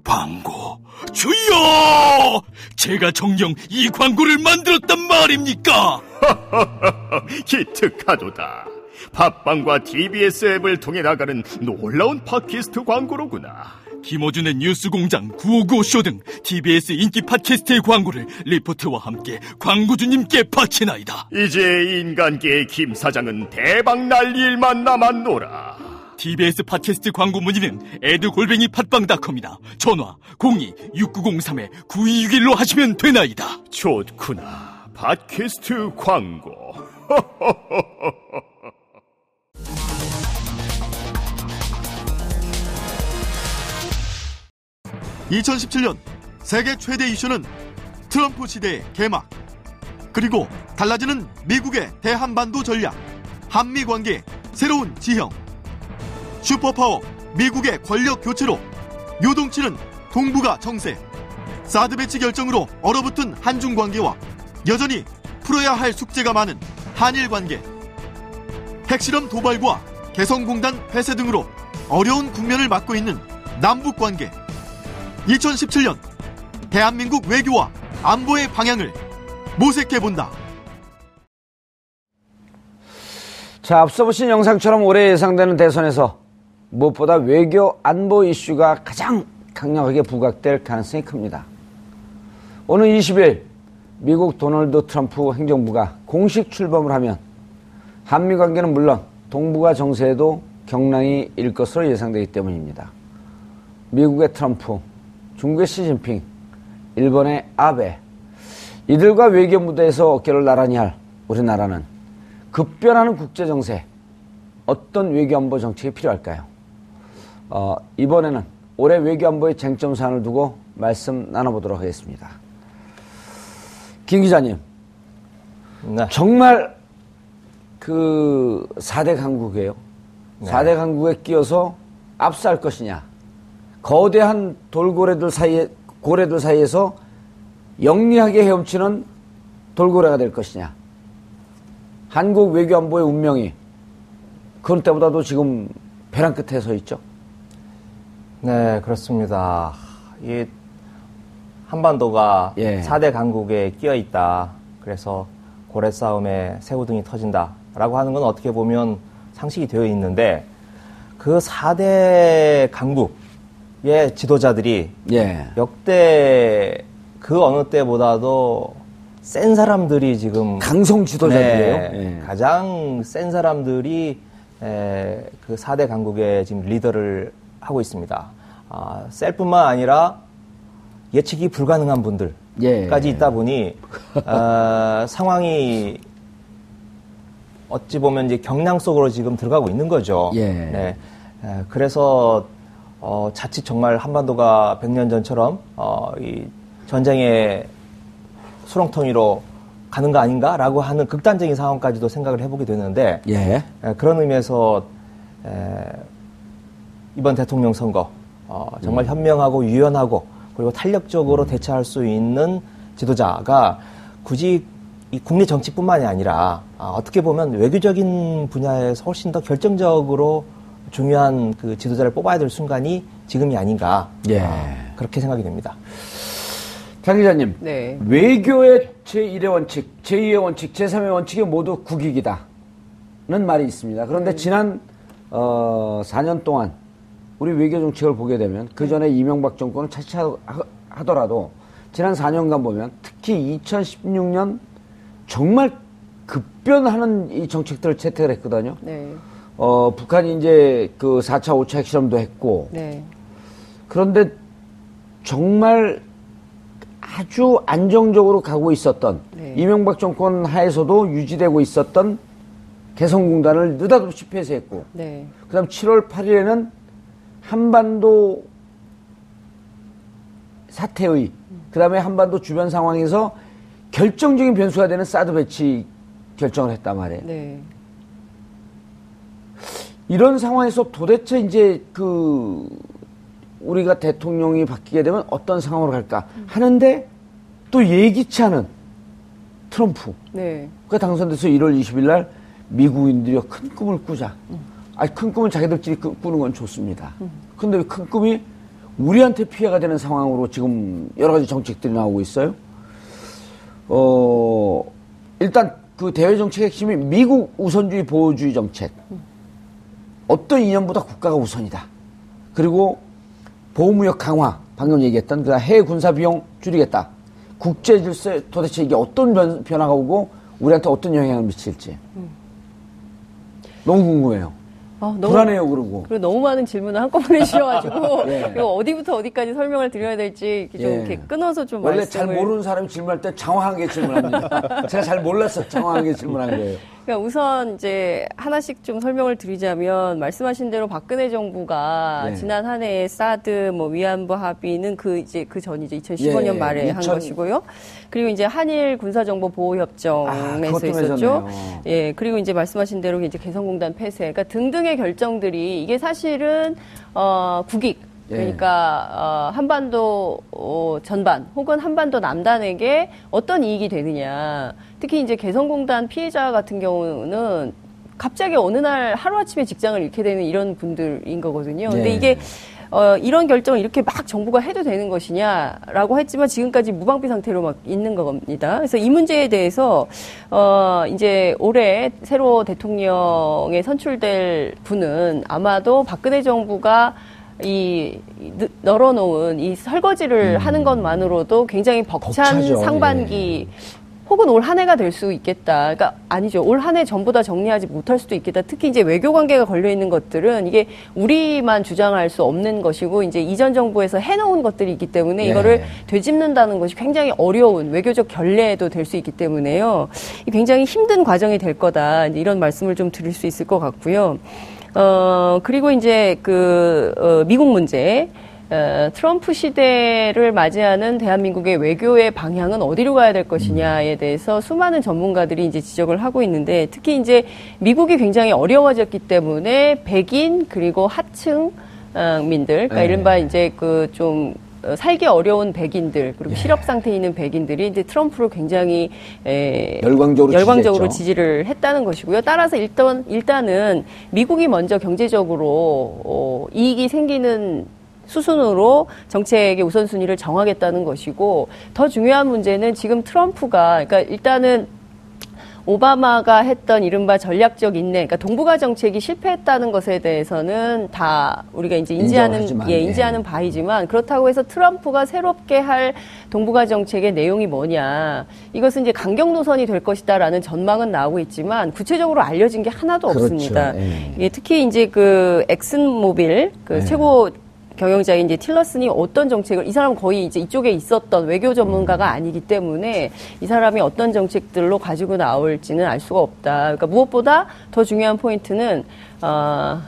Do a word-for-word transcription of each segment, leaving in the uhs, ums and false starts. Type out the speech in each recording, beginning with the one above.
광고. 주여! 제가 정녕 이 광고를 만들었단 말입니까? 기특하도다. 팟빵과 티비에스 앱을 통해 나가는 놀라운 팟캐스트 광고로구나. 김어준의 뉴스공장, 구오구오쇼 등 티비에스 인기 팟캐스트의 광고를 리포트와 함께 광고주님께 바치나이다. 이제 인간계의 김 사장은 대박 날 일만 남았노라. 티비에스 팟캐스트 광고 문의는 에드골뱅이 팟빵닷컴이나 전화 공이 육구공삼 구이육일로 하시면 되나이다. 좋구나. 팟캐스트 광고. 이천십칠 년 세계 최대 이슈는 트럼프 시대의 개막, 그리고 달라지는 미국의 대한반도 전략, 한미관계의 새로운 지형, 슈퍼파워 미국의 권력 교체로 요동치는 동북아 정세, 사드 배치 결정으로 얼어붙은 한중관계와 여전히 풀어야 할 숙제가 많은 한일관계, 핵실험 도발과 개성공단 폐쇄 등으로 어려운 국면을 맞고 있는 남북관계. 이천십칠 년 대한민국 외교와 안보의 방향을 모색해본다. 자, 앞서 보신 영상처럼 올해 예상되는 대선에서 무엇보다 외교 안보 이슈가 가장 강력하게 부각될 가능성이 큽니다. 오늘 이십 일 미국 도널드 트럼프 행정부가 공식 출범을 하면 한미관계는 물론 동북아 정세에도 경랑이 일 것으로 예상되기 때문입니다. 미국의 트럼프, 중국의 시진핑, 일본의 아베, 이들과 외교 무대에서 어깨를 나란히 할 우리나라는 급변하는 국제정세, 어떤 외교안보 정책이 필요할까요? 어, 이번에는 올해 외교안보의 쟁점 사안을 두고 말씀 나눠보도록 하겠습니다. 김 기자님, 네. 정말 그 사 대 강국이에요. 네. 사 대 강국에 끼어서 압수할 것이냐, 거대한 돌고래들 사이에, 고래들 사이에서 영리하게 헤엄치는 돌고래가 될 것이냐. 한국 외교안보의 운명이 그런 때보다도 지금 벼랑 끝에 서 있죠. 네, 그렇습니다. 이 한반도가 예. 사 대 강국에 끼어 있다. 그래서 고래 싸움에 새우등이 터진다라고 하는 건 어떻게 보면 상식이 되어 있는데, 그 사 대 강국의 지도자들이 예. 역대 그 어느 때보다도 센 사람들이 지금 강성 지도자들이에요. 네, 예. 가장 센 사람들이 에, 그 사 대 강국의 지금 리더를 하고 있습니다. 아, 셀 뿐만 아니라 예측이 불가능한 분들까지 예. 있다 보니 어, 상황이 어찌 보면 이제 경랑 속으로 지금 들어가고 있는 거죠. 예. 네. 에, 그래서 어, 자칫 정말 한반도가 백 년 전처럼 어, 이 전쟁의 수렁텅이로 가는 거 아닌가라고 하는 극단적인 상황까지도 생각을 해보게 되는데, 예. 에, 그런 의미에서 에, 이번 대통령 선거 어, 정말 음. 현명하고 유연하고 그리고 탄력적으로 음. 대처할 수 있는 지도자가 굳이 이 국내 정치뿐만이 아니라 아, 어떻게 보면 외교적인 분야에서 훨씬 더 결정적으로 중요한 그 지도자를 뽑아야 될 순간이 지금이 아닌가. 예. 아, 그렇게 생각이 됩니다. 장 기자님, 네. 외교의 제일의 원칙, 제이의 원칙, 제삼의 원칙이 모두 국익이다는 말이 있습니다. 그런데 네. 지난 어, 사 년 동안 우리 외교 정책을 보게 되면, 그 전에 이명박 정권을 차치하더라도 지난 사 년간 보면 특히 이천십육 년 정말 급변하는 이 정책들을 채택을 했거든요. 네. 어, 북한이 이제 그 사 차, 오 차 핵실험도 했고. 네. 그런데 정말 아주 안정적으로 가고 있었던 네. 이명박 정권 하에서도 유지되고 있었던 개성공단을 느닷없이 폐쇄했고. 네. 그 다음 칠월 팔일에는 한반도 사태의, 그 다음에 한반도 주변 상황에서 결정적인 변수가 되는 사드 배치 결정을 했단 말이에요. 네. 이런 상황에서 도대체 이제 그 우리가 대통령이 바뀌게 되면 어떤 상황으로 갈까 하는데, 또 예기치 않은 트럼프. 네. 그 당선돼서 일월 이십일 날 미국인들이 큰 꿈을 꾸자. 음. 아니, 큰 꿈은 자기들끼리 꾸는 건 좋습니다. 음. 근데 큰 꿈이 우리한테 피해가 되는 상황으로 지금 여러 가지 정책들이 나오고 있어요. 어, 일단 그 대외 정책의 핵심이 미국 우선주의 보호주의 정책. 어떤 이념보다 국가가 우선이다. 그리고 보호무역 강화, 방금 얘기했던 그 해외 군사 비용 줄이겠다. 국제 질서에 도대체 이게 어떤 변, 변화가 오고 우리한테 어떤 영향을 미칠지. 음. 너무 궁금해요. 어, 너무, 불안해요, 그러고. 그리고 너무 많은 질문을 한꺼번에 주셔가지고, 예. 이거 어디부터 어디까지 설명을 드려야 될지 좀 예. 이렇게 끊어서 좀 원래 말씀을. 잘 모르는 사람이 질문할 때 장황하게 질문합니다. 제가 잘 몰라서 장황하게 질문한 거예요. 그러니까 우선 이제 하나씩 좀 설명을 드리자면 말씀하신 대로 박근혜 정부가 네. 지난 한 해에 사드 뭐 위안부 합의는 그 이제 그 전이죠. 이천십오 년 예, 말에 이천... 한 것이고요. 그리고 이제 한일 군사정보 보호 협정에서 아, 있었죠. 예. 그리고 이제 말씀하신 대로 이제 개성공단 폐쇄 그러니까 등등의 결정들이 이게 사실은 어 국익 그러니까 어, 한반도 어, 전반 혹은 한반도 남단에게 어떤 이익이 되느냐. 특히 이제 개성공단 피해자 같은 경우는 갑자기 어느 날 하루아침에 직장을 잃게 되는 이런 분들인 거거든요. 근데 네. 이게 어, 이런 결정을 이렇게 막 정부가 해도 되는 것이냐라고 했지만 지금까지 무방비 상태로 막 있는 겁니다. 그래서 이 문제에 대해서 어, 이제 올해 새로 대통령에 선출될 분은 아마도 박근혜 정부가 이 널어놓은 이 설거지를 음. 하는 것만으로도 굉장히 벅찬 벅차죠. 상반기 예. 혹은 올 한 해가 될 수 있겠다. 그러니까 아니죠. 올 한 해 전부 다 정리하지 못할 수도 있겠다. 특히 이제 외교 관계가 걸려 있는 것들은 이게 우리만 주장할 수 없는 것이고 이제 이전 정부에서 해놓은 것들이 있기 때문에 예. 이거를 되짚는다는 것이 굉장히 어려운 외교적 결례도 될 수 있기 때문에요. 굉장히 힘든 과정이 될 거다. 이런 말씀을 좀 드릴 수 있을 것 같고요. 어, 그리고 이제 그, 어, 미국 문제, 어, 트럼프 시대를 맞이하는 대한민국의 외교의 방향은 어디로 가야 될 것이냐에 대해서 수많은 전문가들이 이제 지적을 하고 있는데 특히 이제 미국이 굉장히 어려워졌기 때문에 백인 그리고 하층민들, 그러니까 네. 이른바 이제 그 좀 살기 어려운 백인들 그리고 예. 실업 상태에 있는 백인들이 이제 트럼프를 굉장히 에, 열광적으로, 열광적으로 지지를 했다는 것이고요. 따라서 일단 일단은 미국이 먼저 경제적으로 어, 이익이 생기는 수순으로 정책의 우선순위를 정하겠다는 것이고 더 중요한 문제는 지금 트럼프가 그러니까 일단은 오바마가 했던 이른바 전략적 인내, 그러니까 동북아 정책이 실패했다는 것에 대해서는 다 우리가 이제 인지하는, 예, 인지하는 바이지만 그렇다고 해서 트럼프가 새롭게 할 동북아 정책의 내용이 뭐냐. 이것은 이제 강경 노선이 될 것이다라는 전망은 나오고 있지만 구체적으로 알려진 게 하나도 그렇죠. 없습니다. 예. 예, 특히 이제 그 엑슨모빌, 그 예. 최고 경영자인 이제 틸러슨이 어떤 정책을 이 사람은 거의 이제 이쪽에 있었던 외교 전문가가 아니기 때문에 이 사람이 어떤 정책들로 가지고 나올지는 알 수가 없다. 그러니까 무엇보다 더 중요한 포인트는 어,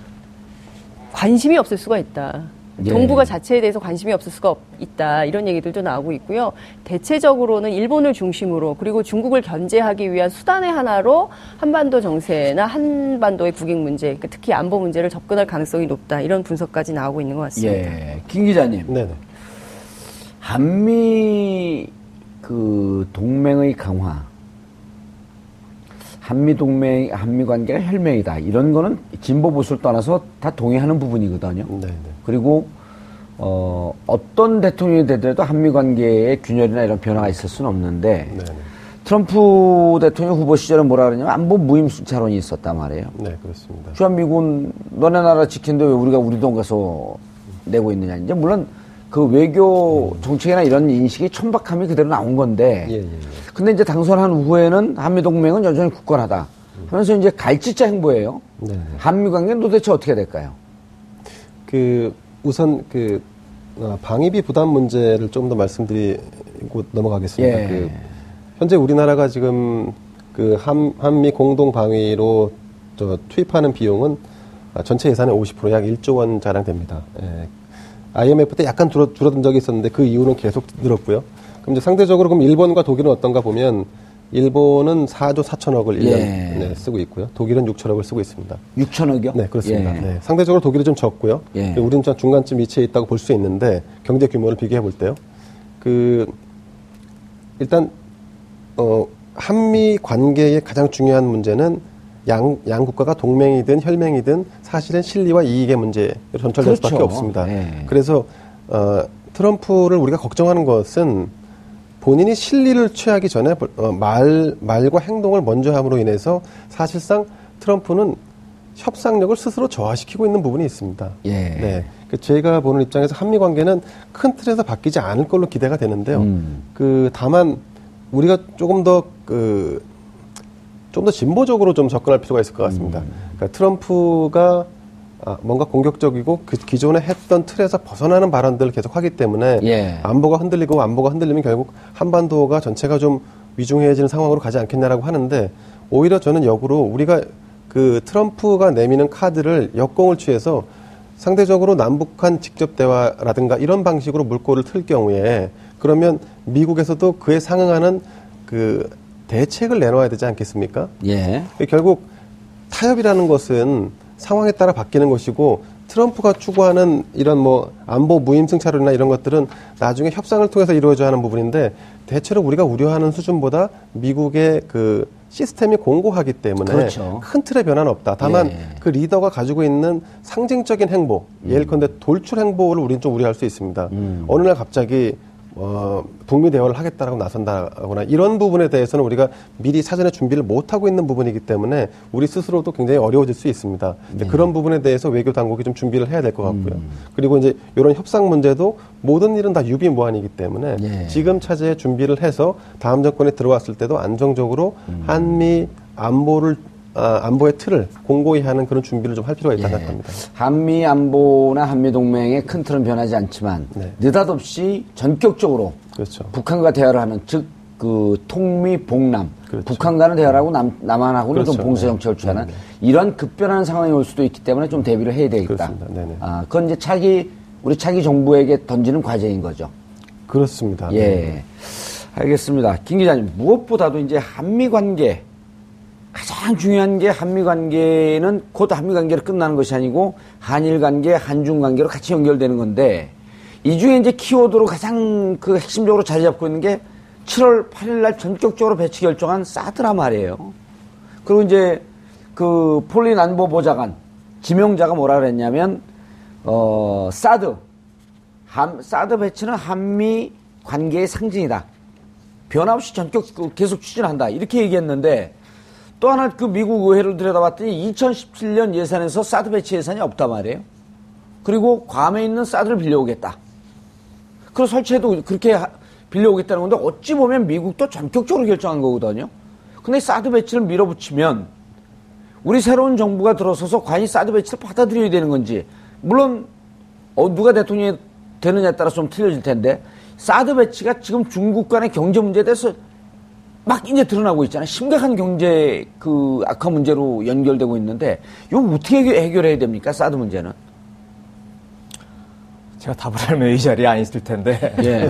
관심이 없을 수가 있다. 예. 동북아 자체에 대해서 관심이 없을 수가 있다. 이런 얘기들도 나오고 있고요. 대체적으로는 일본을 중심으로 그리고 중국을 견제하기 위한 수단의 하나로 한반도 정세나 한반도의 국익 문제, 특히 안보 문제를 접근할 가능성이 높다. 이런 분석까지 나오고 있는 것 같습니다. 예. 김 기자님. 네네. 한미 그 동맹의 강화, 한미 동맹, 한미 관계가 혈맹이다. 이런 거는 진보 보수를 떠나서 다 동의하는 부분이거든요. 네네. 그리고 어, 어떤 대통령이 되더라도 한미 관계에 균열이나 이런 변화가 있을 수는 없는데 네네. 트럼프 대통령 후보 시절에 뭐라 그러냐면 안보 무임 순차론이 있었단 말이에요. 네, 그렇습니다. 주한미군 너네 나라 지키는데 왜 우리가 우리 돈 가서 내고 있느냐. 이제 물론 그 외교 정책이나 이런 인식이 천박함이 그대로 나온 건데 예, 예, 예. 근데 이제 당선한 후에는 한미동맹은 여전히 굳건하다 하면서 이제 갈짓자 행보예요. 네네. 한미 관계는 도대체 어떻게 될까요? 그 우선 그 방위비 부담 문제를 좀 더 말씀드리고 넘어가겠습니다. 예. 그 현재 우리나라가 지금 그 한, 한미 공동 방위로 저 투입하는 비용은 전체 예산의 오십 퍼센트 약 일조 원 가량 됩니다. 예. 아이엠에프 때 약간 줄어, 줄어든 적이 있었는데 그 이후는 계속 늘었고요. 그럼 이제 상대적으로 그럼 일본과 독일은 어떤가 보면 일본은 사조 사천억을 일 년 예. 네, 쓰고 있고요. 독일은 육천억을 쓰고 있습니다. 육천억이요? 네, 그렇습니다. 예. 네, 상대적으로 독일이 좀 적고요. 예. 우리는 좀 중간쯤 위치해 있다고 볼 수 있는데 경제 규모를 비교해 볼 때요. 그 일단 어, 한미 관계의 가장 중요한 문제는 양, 양 국가가 동맹이든 혈맹이든 사실은 실리와 이익의 문제로 전철될 그렇죠. 수밖에 없습니다. 네. 그래서 어, 트럼프를 우리가 걱정하는 것은 본인이 실리를 취하기 전에 어, 말, 말과 행동을 먼저 함으로 인해서 사실상 트럼프는 협상력을 스스로 저하시키고 있는 부분이 있습니다. 예. 네. 그 제가 보는 입장에서 한미 관계는 큰 틀에서 바뀌지 않을 걸로 기대가 되는데요. 음. 그 다만 우리가 조금 더 그 좀 더 진보적으로 좀 접근할 필요가 있을 것 같습니다. 음. 그러니까 트럼프가 아, 뭔가 공격적이고 그 기존에 했던 틀에서 벗어나는 발언들을 계속 하기 때문에 예. 안보가 흔들리고 안보가 흔들리면 결국 한반도가 전체가 좀 위중해지는 상황으로 가지 않겠냐라고 하는데 오히려 저는 역으로 우리가 그 트럼프가 내미는 카드를 역공을 취해서 상대적으로 남북한 직접 대화라든가 이런 방식으로 물꼬를 틀 경우에 그러면 미국에서도 그에 상응하는 그 대책을 내놓아야 되지 않겠습니까? 예. 결국 타협이라는 것은 상황에 따라 바뀌는 것이고 트럼프가 추구하는 이런 뭐 안보 무임승차론이나 이런 것들은 나중에 협상을 통해서 이루어져야 하는 부분인데 대체로 우리가 우려하는 수준보다 미국의 그 시스템이 공고하기 때문에 그렇죠. 큰 틀의 변화는 없다. 다만 예. 그 리더가 가지고 있는 상징적인 행보, 음. 예컨대 돌출 행보를 우리는 좀 우려할 수 있습니다. 음. 어느 날 갑자기 어, 북미 대화를 하겠다라고 나선다거나 이런 부분에 대해서는 우리가 미리 사전에 준비를 못하고 있는 부분이기 때문에 우리 스스로도 굉장히 어려워질 수 있습니다. 네. 그런 부분에 대해서 외교 당국이 좀 준비를 해야 될 것 같고요. 음. 그리고 이제 이런 협상 문제도 모든 일은 다 유비무환이기 때문에 네. 지금 차제에 준비를 해서 다음 정권에 들어왔을 때도 안정적으로 음. 한미 안보를 아, 안보의 틀을 공고히 하는 그런 준비를 좀 할 필요가 있다고 예. 생각합니다. 한미 안보나 한미 동맹의 큰 틀은 변하지 않지만 네. 느닷없이 전격적으로 그렇죠. 북한과 대화를 하는 즉 그 통미 봉남 그렇죠. 북한과는 대화를 하고 남, 남한하고는 그렇죠. 좀 봉쇄 정책을 취하는 네. 이런 급변하는 상황이 올 수도 있기 때문에 좀 대비를 해야 되겠다. 그렇습니다. 네네. 아, 그건 이제 차기 우리 차기 정부에게 던지는 과제인 거죠. 그렇습니다. 예, 네. 알겠습니다. 김 기자님 무엇보다도 이제 한미 관계 가장 중요한 게 한미 관계는 곧 한미 관계로 끝나는 것이 아니고 한일 관계, 한중 관계로 같이 연결되는 건데 이 중에 이제 키워드로 가장 그 핵심적으로 자리 잡고 있는 게 칠월 팔일 날 전격적으로 배치 결정한 사드란 말이에요. 그리고 이제 그 폴린 안보보좌관 지명자가 뭐라 그랬냐면 어 사드 한, 사드 배치는 한미 관계의 상징이다. 변함없이 전격 계속 추진한다. 이렇게 얘기했는데 또 하나 그 미국 의회를 들여다봤더니 이천십칠 년 예산에서 사드 배치 예산이 없단 말이에요. 그리고 괌에 있는 사드를 빌려오겠다. 그리고 설치해도 그렇게 빌려오겠다는 건데 어찌 보면 미국도 전격적으로 결정한 거거든요. 근데 사드 배치를 밀어붙이면 우리 새로운 정부가 들어서서 과연 사드 배치를 받아들여야 되는 건지 물론 어, 누가 대통령이 되느냐에 따라서 좀 틀려질 텐데 사드 배치가 지금 중국 간의 경제 문제에 대해서 막 이제 드러나고 있잖아요. 심각한 경제 그 악화 문제로 연결되고 있는데 이거 어떻게 해결해야 됩니까? 사드 문제는. 제가 답을 하면 이 자리에 안 있을 텐데. 예.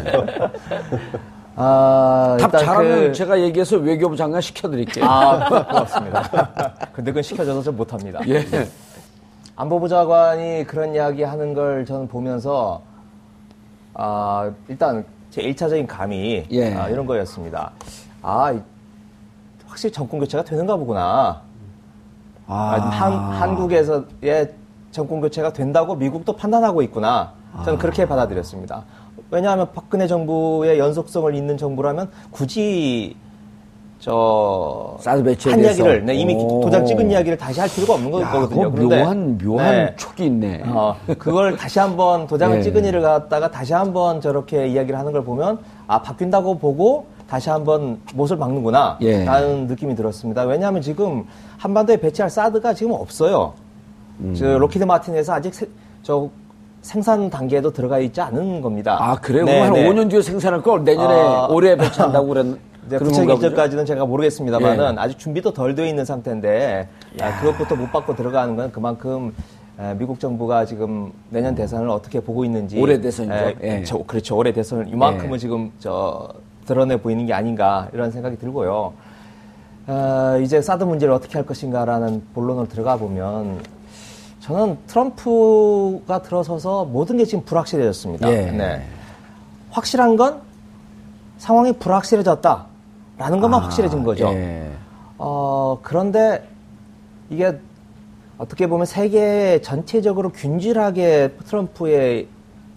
아, 답 일단 잘하면 그... 제가 얘기해서 외교부 장관 시켜드릴게요. 아, 고맙습니다. 근데 그건 시켜줘서 좀 못합니다. 예. 안보부 장관이 그런 이야기 하는 걸 저는 보면서, 아, 일단 제 일 차적인 감이 예. 아, 이런 거였습니다. 아, 확실히 정권 교체가 되는가 보구나. 아. 한, 한국에서의 정권 교체가 된다고 미국도 판단하고 있구나. 저는 아. 그렇게 받아들였습니다. 왜냐하면 박근혜 정부의 연속성을 잇는 정부라면 굳이 저 사드 배치에 한 대해서. 이야기를 네, 이미 오. 도장 찍은 이야기를 다시 할 필요가 없는 야, 거거든요. 그거 그런데 묘한 묘한 네. 촉이 있네. 어, 그걸 다시 한번 도장을 예. 찍은 일을 갖다가 다시 한번 저렇게 이야기를 하는 걸 보면 아 바뀐다고 보고 다시 한번 못을 막는구나 예. 라는 느낌이 들었습니다. 왜냐하면 지금 한반도에 배치할 사드가 지금 없어요. 음. 저 로키드 마틴에서 아직 세, 저 생산 단계에도 들어가 있지 않은 겁니다. 아 그래요? 네, 그럼 한 네. 오 년 뒤에 생산할 걸 내년에 아, 올해 배치한다고 그랬. 이제 구체적 일정까지는 제가 모르겠습니다만은 예. 아직 준비도 덜 되어 있는 상태인데 아, 그것부터 못 받고 들어가는 건 그만큼 에, 미국 정부가 지금 내년 대선을 어떻게 보고 있는지 올해 대선이죠. 에, 예. 저, 그렇죠. 올해 대선을 이만큼은 예. 지금 저 드러내 보이는 게 아닌가 이런 생각이 들고요. 어, 이제 사드 문제를 어떻게 할 것인가라는 본론으로 들어가 보면 저는 트럼프가 들어서서 모든 게 지금 불확실해졌습니다. 예. 네. 확실한 건 상황이 불확실해졌다라는 것만 아, 확실해진 거죠. 예. 어, 그런데 이게 어떻게 보면 세계 전체적으로 균질하게 트럼프의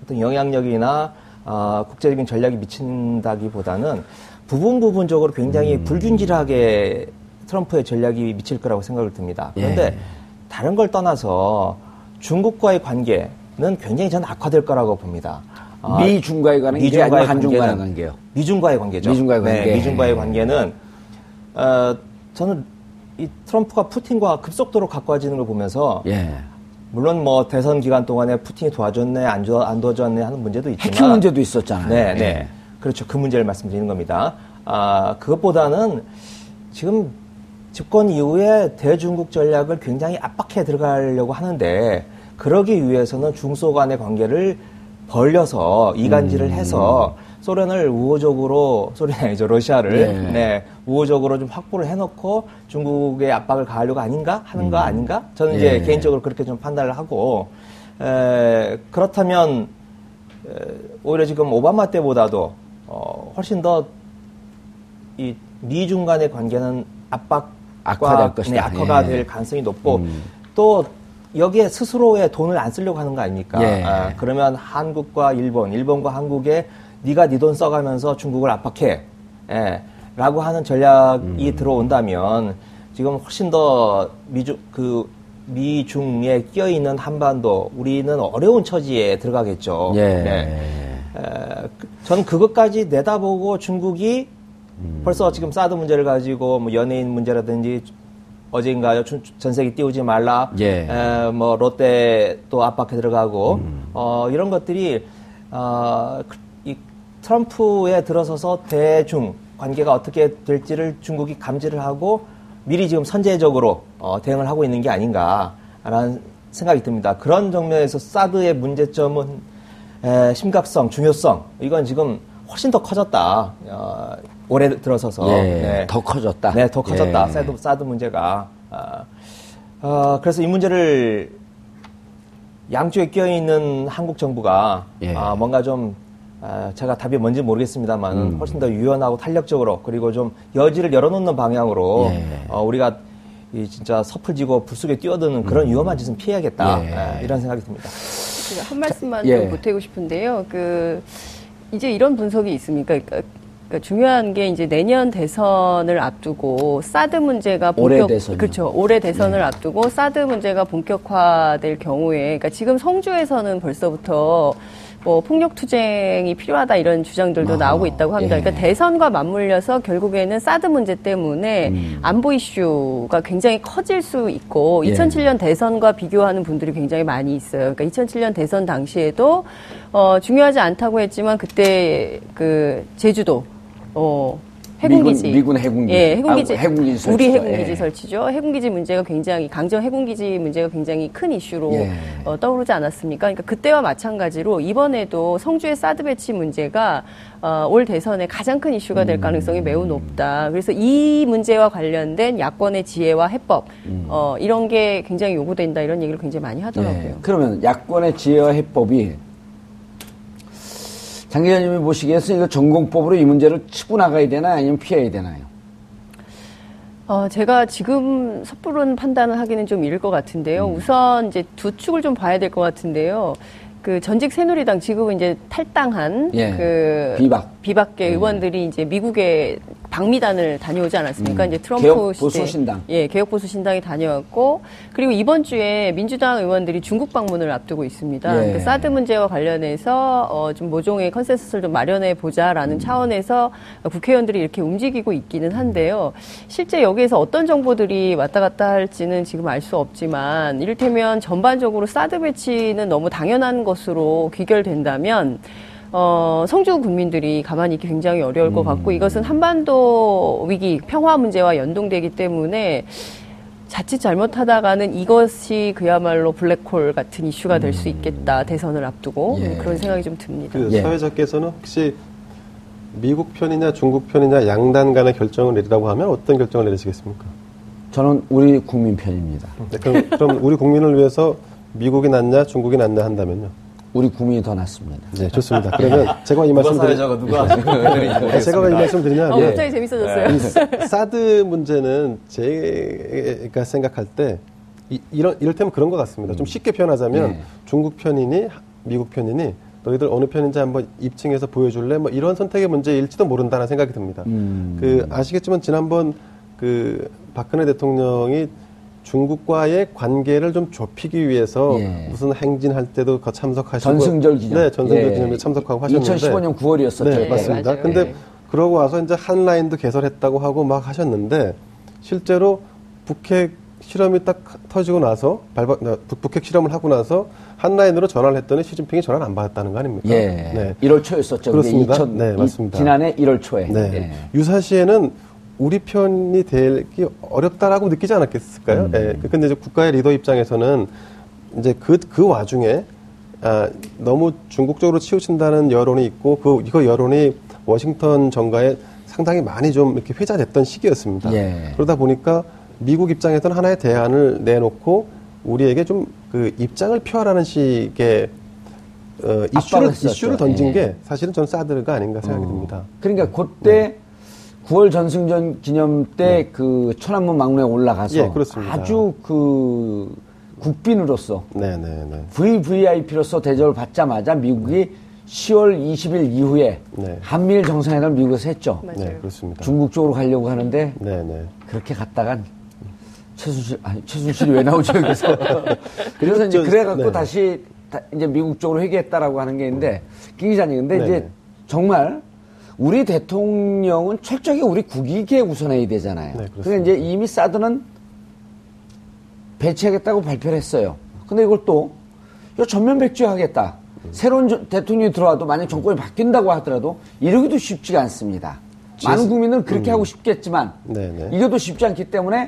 어떤 영향력이나 어, 국제적인 전략이 미친다기보다는 부분 부분적으로 굉장히 음. 불균질하게 트럼프의 전략이 미칠 거라고 생각을 듭니다. 그런데 예. 다른 걸 떠나서 중국과의 관계는 굉장히 저는 악화될 거라고 봅니다. 미중과의 관계, 미중과의 한중과의 관계요. 미중과의 관계죠. 미중과의 관계. 네, 미중과의 관계는 어, 저는 이 트럼프가 푸틴과 급속도로 가까워지는 걸 보면서 예. 물론 뭐 대선 기간 동안에 푸틴이 도와줬네, 안, 도, 안 도와줬네 하는 문제도 있지만 해킹 문제도 있었잖아요. 네, 네, 예. 그렇죠. 그 문제를 말씀드리는 겁니다. 아, 그것보다는 지금 집권 이후에 대중국 전략을 굉장히 압박해 들어가려고 하는데 그러기 위해서는 중소 간의 관계를 벌려서 이간질을 음. 해서 소련을 우호적으로, 소련이 아니죠, 러시아를, 네. 네, 우호적으로 좀 확보를 해놓고 중국의 압박을 가하려고 아닌가? 하는 거 음. 아닌가? 저는 네. 이제 개인적으로 그렇게 좀 판단을 하고, 에, 그렇다면, 에, 오히려 지금 오바마 때보다도, 어, 훨씬 더, 이, 미중 간의 관계는 압박과, 악화될 것이다. 네, 악화가 예. 될 가능성이 높고, 음. 또, 여기에 스스로의 돈을 안 쓰려고 하는 거 아닙니까? 예. 아, 그러면 한국과 일본, 일본과 한국에 네가 네 돈 써가면서 중국을 압박해, 예, 라고 하는 전략이 음. 들어온다면 지금 훨씬 더 미중 그 미중에 끼어 있는 한반도 우리는 어려운 처지에 들어가겠죠. 예. 네. 에, 저는 그것까지 내다보고 중국이 음. 벌써 지금 사드 문제를 가지고 뭐 연예인 문제라든지 어제인가요? 전세기 띄우지 말라. 예. 에, 뭐 롯데 또 압박해 들어가고 음. 어, 이런 것들이 어, 이 트럼프에 들어서서 대중 관계가 어떻게 될지를 중국이 감지를 하고 미리 지금 선제적으로 어, 대응을 하고 있는 게 아닌가라는 생각이 듭니다. 그런 정면에서 사드의 문제점은 에, 심각성, 중요성 이건 지금 훨씬 더 커졌다. 어, 올해 들어서서 예, 네. 더 커졌다. 네, 더 커졌다. 예. 사드, 사드 문제가. 어, 어, 그래서 이 문제를 양쪽에 끼어 있는 한국 정부가 예. 어, 뭔가 좀 어, 제가 답이 뭔지 모르겠습니다만 음. 훨씬 더 유연하고 탄력적으로 그리고 좀 여지를 열어놓는 방향으로 예. 어, 우리가 이 진짜 섣을 지고 불 속에 뛰어드는 그런 음. 위험한 짓은 피해야겠다. 예. 에, 이런 생각이 듭니다. 한 말씀만 예. 좀 보태고 싶은데요. 그 이제 이런 분석이 있습니까? 그러니까 그러니까 중요한 게 이제 내년 대선을 앞두고 사드 문제가 본격 올해 대선 그렇죠. 올해 대선을 네. 앞두고 사드 문제가 본격화될 경우에 그러니까 지금 성주에서는 벌써부터 뭐 폭력 투쟁이 필요하다 이런 주장들도 아, 나오고 있다고 합니다. 예. 그러니까 대선과 맞물려서 결국에는 사드 문제 때문에 음. 안보 이슈가 굉장히 커질 수 있고 예. 이천칠 년 대선과 비교하는 분들이 굉장히 많이 있어요. 그러니까 이천칠 년 대선 당시에도 어, 중요하지 않다고 했지만 그때 그 제주도 어, 해군기지. 미군, 미군 해군기지. 예, 해군기지. 아, 해군기지 우리 해군기지 예. 설치죠. 해군기지 문제가 굉장히, 강정 해군기지 문제가 굉장히 큰 이슈로 예. 어, 떠오르지 않았습니까? 그러니까 그때와 마찬가지로 이번에도 성주의 사드 배치 문제가 어, 올 대선에 가장 큰 이슈가 될 가능성이 음. 매우 높다. 그래서 이 문제와 관련된 야권의 지혜와 해법, 음. 어, 이런 게 굉장히 요구된다. 이런 얘기를 굉장히 많이 하더라고요. 예. 그러면 야권의 지혜와 해법이 장 기자님이 보시기에서 이거 전공법으로 이 문제를 치고 나가야 되나 아니면 피해야 되나요? 어, 제가 지금 섣부른 판단을 하기는 좀 이를 것 같은데요. 음. 우선 이제 두 축을 좀 봐야 될 것 같은데요. 그 전직 새누리당 지금은 이제 탈당한 예. 그 비박 비박계 음. 의원들이 이제 미국에 방미단을 다녀오지 않았습니까? 음. 이제 트럼프 개혁 시대 보수 신당 예 개혁 보수 신당이 다녀왔고 그리고 이번 주에 민주당 의원들이 중국 방문을 앞두고 있습니다. 예. 그러니까 사드 문제와 관련해서 어, 좀 모종의 컨센서스를 좀 마련해 보자라는 음. 차원에서 국회의원들이 이렇게 움직이고 있기는 한데요. 실제 여기에서 어떤 정보들이 왔다 갔다 할지는 지금 알 수 없지만 이를테면 전반적으로 사드 배치는 너무 당연한 것으로 귀결된다면. 어, 성주 국민들이 가만히 있기 굉장히 어려울 것 같고 이것은 한반도 위기, 평화 문제와 연동되기 때문에 자칫 잘못하다가는 이것이 그야말로 블랙홀 같은 이슈가 될 수 있겠다. 대선을 앞두고 예. 그런 생각이 좀 듭니다. 그 예. 사회자께서는 혹시 미국 편이냐 중국 편이냐 양단 간의 결정을 내리라고 하면 어떤 결정을 내리시겠습니까? 저는 우리 국민 편입니다. 네, 그럼, 그럼 우리 국민을 위해서 미국이 낫냐 중국이 낫냐 한다면요? 우리 국민이 더 낫습니다. 네, 좋습니다. 그러면 제가 이 말씀 드리 누가 제가 이 말씀 드리면 어, 갑자기 재밌어졌어요. 이 사드 문제는 제가 생각할 때 이, 이런 이를테면 그런 것 같습니다. 좀 쉽게 표현하자면 네. 중국 편이니 미국 편이니 너희들 어느 편인지 한번 입증해서 보여줄래? 뭐 이런 선택의 문제일지도 모른다는 생각이 듭니다. 음. 그 아시겠지만 지난번 그 박근혜 대통령이 중국과의 관계를 좀 좁히기 위해서 예. 무슨 행진할 때도 거 참석하시고 전승절 기념. 네, 전승절 예. 기념에 참석하고 하셨는데 이천십오 년 구월이었었죠. 네, 예. 맞습니다. 맞아요. 근데 예. 그러고 와서 이제 한 라인도 개설했다고 하고 막 하셨는데 실제로 북핵 실험이 딱 터지고 나서 발바, 북핵 실험을 하고 나서 한 라인으로 전화를 했더니 시진핑이 전화를 안 받았다는 거 아닙니까? 예. 네. 일월 초였었죠. 그렇습니다. 이천, 네, 맞습니다. 이, 지난해 일월 초에. 네. 예. 유사시에는 우리 편이 되기 어렵다라고 느끼지 않았겠을까요? 음. 예. 근데 이제 국가의 리더 입장에서는 이제 그, 그 와중에, 아, 너무 중국적으로 치우친다는 여론이 있고, 그, 이거 여론이 워싱턴 정가에 상당히 많이 좀 이렇게 회자됐던 시기였습니다. 예. 그러다 보니까 미국 입장에서는 하나의 대안을 내놓고 우리에게 좀 그 입장을 표하라는 식의 어, 이슈를, 했었죠. 이슈를 던진 예. 게 사실은 전 사드가 아닌가 생각이 어. 듭니다. 그러니까 그때 구월 전승전 기념 때 그 천안문 막루에 올라가서 예, 그렇습니다. 아주 그 국빈으로서 네네네. 브이브이아이피로서 대접을 받자마자 미국이 시월 이십일 이후에 네. 한미일 정상회담을 미국에서 했죠. 맞아요. 네, 그렇습니다. 중국 쪽으로 가려고 하는데 네네. 그렇게 갔다간 최순실 아니 최순실이 왜 나오죠 여기서 그래서 이제 저, 그래갖고 네. 다시 다 이제 미국 쪽으로 회귀했다라고 하는 게 있는데 김 기자님 근데 네네. 이제 정말 우리 대통령은 철저하게 우리 국익에 우선해야 되잖아요. 네, 그러니까 그렇습니다. 이제 이미 사드는 배치하겠다고 발표를 했어요. 근데 이걸 또 이거 전면 백지화하겠다. 새로운 저- 대통령이 들어와도 만약 정권이 바뀐다고 하더라도 이러기도 쉽지가 않습니다. 많은 국민은 그렇게 하고 싶겠지만 네네. 이것도 쉽지 않기 때문에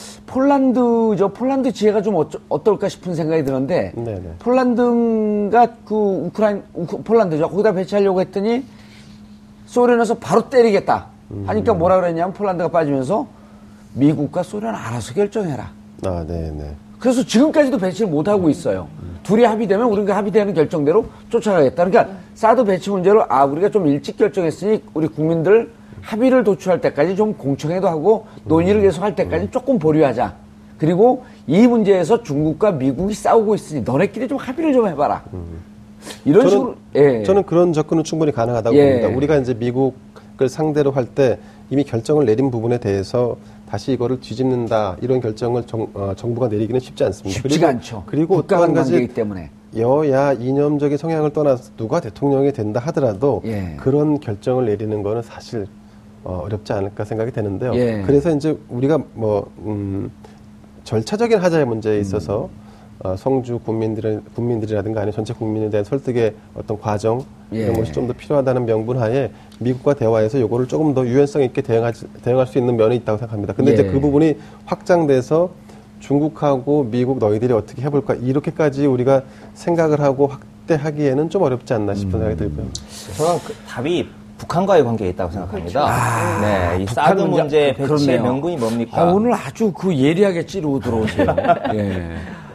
폴란드죠. 폴란드 지혜가 좀 어쩌, 어떨까 싶은 생각이 드는데 네네. 폴란드가 그 우크라이나 우크, 폴란드죠. 거기다 배치하려고 했더니 소련에서 바로 때리겠다 하니까 뭐라 그랬냐면 폴란드가 빠지면서 미국과 소련 알아서 결정해라. 아, 네네. 그래서 지금까지도 배치를 못 하고 있어요. 둘이 합의되면 우리가 합의되는 결정대로 쫓아가겠다. 그러니까 사드 배치 문제로 아 우리가 좀 일찍 결정했으니 우리 국민들 합의를 도출할 때까지 좀 공청회도 하고 논의를 계속할 때까지 조금 보류하자. 그리고 이 문제에서 중국과 미국이 싸우고 있으니 너네끼리 좀 합의를 좀 해봐라. 이런 저는, 식으로 예. 저는 그런 접근은 충분히 가능하다고 예. 봅니다. 우리가 이제 미국을 상대로 할 때 이미 결정을 내린 부분에 대해서 다시 이거를 뒤집는다 이런 결정을 정, 어, 정부가 내리기는 쉽지 않습니다. 쉽지가 그리고, 않죠. 그리고 또 국가 한 가지 관계이기 때문에. 여야 이념적인 성향을 떠나서 누가 대통령이 된다 하더라도 예. 그런 결정을 내리는 거는 사실 어, 어렵지 않을까 생각이 되는데요. 예. 그래서 이제 우리가 뭐 음, 절차적인 하자의 문제에 있어서 음. 어, 성주 국민들 국민들이라든가 아니면 전체 국민에 대한 설득의 어떤 과정 예. 이런 것이 좀 더 필요하다는 명분하에 미국과 대화해서 요거를 조금 더 유연성 있게 대응하지, 대응할 수 있는 면이 있다고 생각합니다. 근데 예. 이제 그 부분이 확장돼서 중국하고 미국 너희들이 어떻게 해볼까 이렇게까지 우리가 생각을 하고 확대하기에는 좀 어렵지 않나 싶은 음. 생각이 들고요. 저는 그 답이 북한과의 관계에 있다고 생각합니다. 네, 이 사드 북한 문제- 문제 배치의 그렇네요. 명분이 뭡니까? 아, 오늘 아주 그 예리하게 찌르고 들어오세요. 예.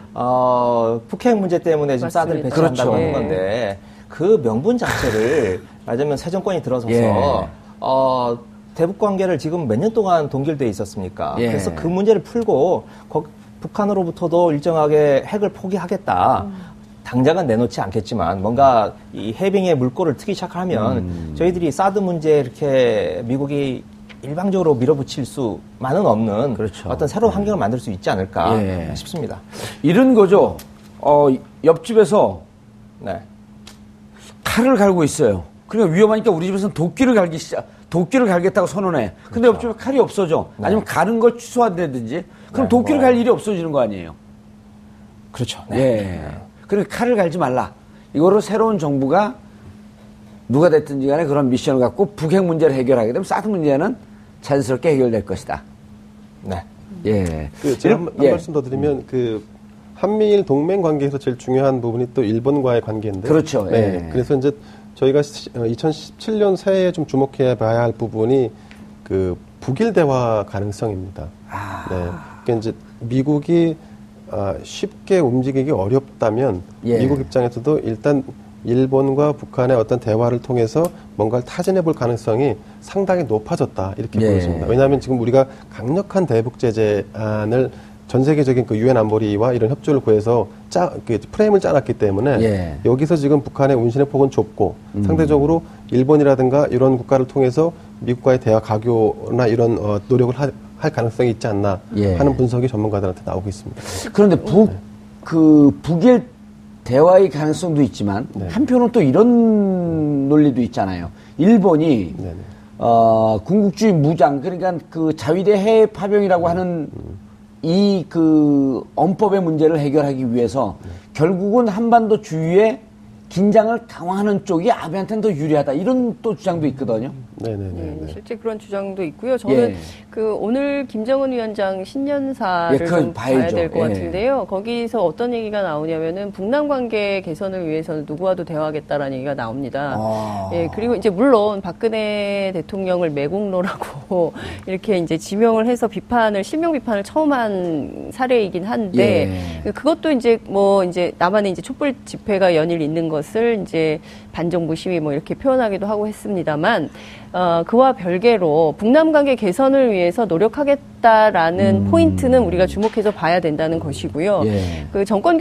어, 북핵 문제 때문에 지금 사드를 맞습니다. 배치한다고 그렇죠. 하는 건데 그 명분 자체를 말하자면 새 정권이 들어서서 예. 어, 대북 관계를 지금 몇 년 동안 동결돼 있었습니까? 예. 그래서 그 문제를 풀고 거- 북한으로부터도 일정하게 핵을 포기하겠다. 당장은 내놓지 않겠지만 뭔가 이 해빙의 물꼬를 트기 시작하면 음. 저희들이 사드 문제 이렇게 미국이 일방적으로 밀어붙일 수만은 없는 그렇죠. 어떤 새로운 환경을 만들 수 있지 않을까 예. 싶습니다. 이런 거죠. 어, 옆집에서 네. 칼을 갈고 있어요. 그러니까 위험하니까 우리 집에서는 도끼를 갈기 시작, 도끼를 갈겠다고 선언해. 근데 그렇죠. 옆집에 칼이 없어져. 네. 아니면 가는 걸 취소한다든지. 그럼 네, 도끼를 뭐. 갈 일이 없어지는 거 아니에요. 그렇죠. 예. 그러니까 칼을 갈지 말라. 이거를 새로운 정부가 누가 됐든지 간에 그런 미션을 갖고 북핵 문제를 해결하게 되면 사드 문제는 자연스럽게 해결될 것이다. 네. 예. 그 제가 한, 한 예. 말씀 더 드리면 그 한미일 동맹 관계에서 제일 중요한 부분이 또 일본과의 관계인데. 그렇죠. 네. 예. 그래서 이제 저희가 이천십칠 년 새해에 좀 주목해 봐야 할 부분이 그 북일 대화 가능성입니다. 아. 네. 그러니까 이제 미국이 아, 쉽게 움직이기 어렵다면 예. 미국 입장에서도 일단 일본과 북한의 어떤 대화를 통해서 뭔가를 타진해 볼 가능성이 상당히 높아졌다 이렇게 예. 보여집니다. 왜냐하면 지금 우리가 강력한 대북 제재안을 전 세계적인 그 유엔 안보리와 이런 협조를 구해서 짜, 그 프레임을 짜놨기 때문에 예. 여기서 지금 북한의 운신의 폭은 좁고 음. 상대적으로 일본이라든가 이런 국가를 통해서 미국과의 대화 가교나 이런 어, 노력을 하, 할 가능성이 있지 않나 예. 하는 분석이 전문가들한테 나오고 있습니다. 그런데 북, 그, 북일 대화의 가능성도 있지만, 네. 한편으로는 또 이런 논리도 있잖아요. 일본이, 네네. 어, 군국주의 무장, 그러니까 그 자위대 해외 파병이라고 하는 이 그 언법의 문제를 해결하기 위해서 결국은 한반도 주위에 긴장을 강화하는 쪽이 아베한테는 더 유리하다. 이런 또 주장도 있거든요. 네네네. 네, 실제 그런 주장도 있고요. 저는 예. 그 오늘 김정은 위원장 신년사를 예, 좀 봐야죠. 봐야 될 것 예. 같은데요. 거기서 어떤 얘기가 나오냐면은 북남 관계 개선을 위해서는 누구와도 대화하겠다라는 얘기가 나옵니다. 아. 예, 그리고 이제 물론 박근혜 대통령을 매국노라고 이렇게 이제 지명을 해서 비판을 실명 비판을 처음 한 사례이긴 한데 예. 그것도 이제 뭐 이제 남한의 이제 촛불 집회가 연일 있는 것을 이제 반정부 시위 뭐 이렇게 표현하기도 하고 했습니다만 어, 그와 별개로 북남 관계 개선을 위해서 노력하겠다라는 음. 포인트는 우리가 주목해서 봐야 된다는 것이고요. 예. 그 정권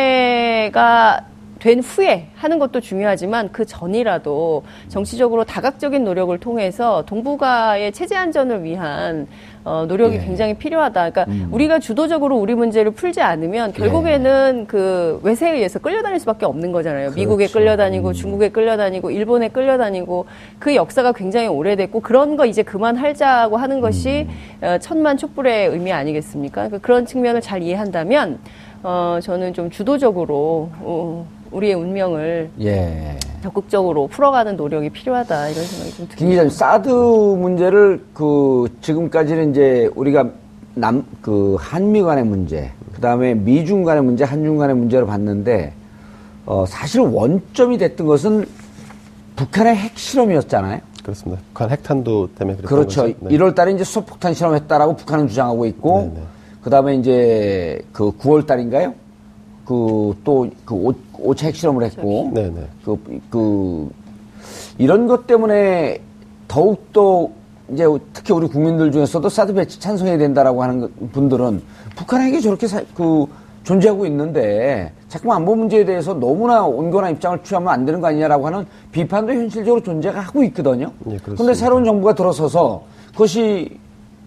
교체가 된 후에 하는 것도 중요하지만 그 전이라도 정치적으로 다각적인 노력을 통해서 동북아의 체제 안전을 위한 어, 노력이 예. 굉장히 필요하다. 그러니까 음. 우리가 주도적으로 우리 문제를 풀지 않으면 결국에는 그 외세에 의해서 끌려다닐 수밖에 없는 거잖아요. 그렇죠. 미국에 끌려다니고 중국에 끌려다니고 일본에 끌려다니고 그 역사가 굉장히 오래됐고 그런 거 이제 그만하자고 하는 것이 음. 어, 천만 촛불의 의미 아니겠습니까? 그러니까 그런 측면을 잘 이해한다면 어, 저는 좀 주도적으로 어, 우리의 운명을 예. 적극적으로 풀어가는 노력이 필요하다 이런 생각이 좀 듭니다. 김 기자님, 사드 문제를 그 지금까지는 이제 우리가 남 그 한미 간의 문제, 그 다음에 미중 간의 문제, 한중 간의 문제로 봤는데 어 사실 원점이 됐던 것은 북한의 핵 실험이었잖아요. 그렇습니다. 북한 핵탄두 때문에 그랬던 그렇죠. 거죠. 네. 일월 달에 이제 수소폭탄 실험했다라고 북한은 주장하고 있고, 네, 네. 그 다음에 이제 그 구월 달인가요? 그 또 그 오차 핵 실험을 했고, 네네. 그, 그, 이런 것 때문에 더욱더 이제 특히 우리 국민들 중에서도 사드 배치 찬성해야 된다라고 하는 분들은 북한에게 저렇게 사, 그 존재하고 있는데 자꾸만 안보 문제에 대해서 너무나 온건한 입장을 취하면 안 되는 거 아니냐라고 하는 비판도 현실적으로 존재가 하고 있거든요. 예, 그렇습니다. 그런데 새로운 정부가 들어서서 그것이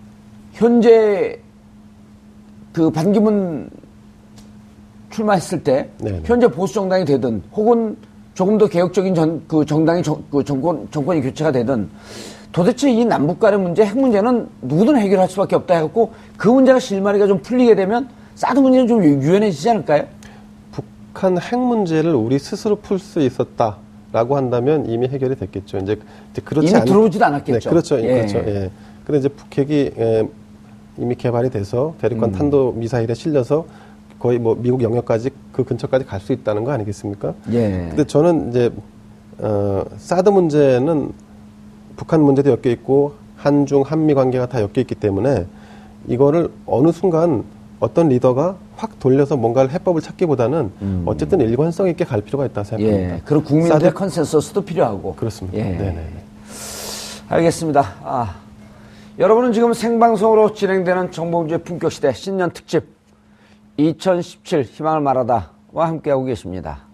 현재 그 반기문 출마했을 때 네네. 현재 보수 정당이 되든 혹은 조금 더 개혁적인 전, 그 정당이 정, 그 정권 정권이 교체가 되든 도대체 이 남북 간의 문제, 핵 문제는 누구든 해결할 수밖에 없다 해갖고 그 문제가 실마리가 좀 풀리게 되면 사드 문제는 좀 유연해지지 않을까요? 북한 핵 문제를 우리 스스로 풀 수 있었다라고 한다면 이미 해결이 됐겠죠. 이제, 이제 그렇지 이미 않... 들어오지도 않았겠죠. 네, 그렇죠. 예. 그렇죠. 예. 근데 이제 북핵이 예, 이미 개발이 돼서 대륙간 음. 탄도 미사일에 실려서 거의 뭐 미국 영역까지 그 근처까지 갈 수 있다는 거 아니겠습니까? 예. 근데 저는 이제 어, 사드 문제는 북한 문제도 엮여 있고 한중 한미 관계가 다 엮여 있기 때문에 이거를 어느 순간 어떤 리더가 확 돌려서 뭔가를 해법을 찾기보다는 음. 어쨌든 일관성 있게 갈 필요가 있다 생각합니다. 예. 그리고 국민들의 사드- 컨센서스도 필요하고. 그렇습니다. 예. 네네. 알겠습니다. 아, 여러분은 지금 생방송으로 진행되는 정보문제 품격시대 신년 특집 이천십칠 희망을 말하다와 함께하고 계십니다.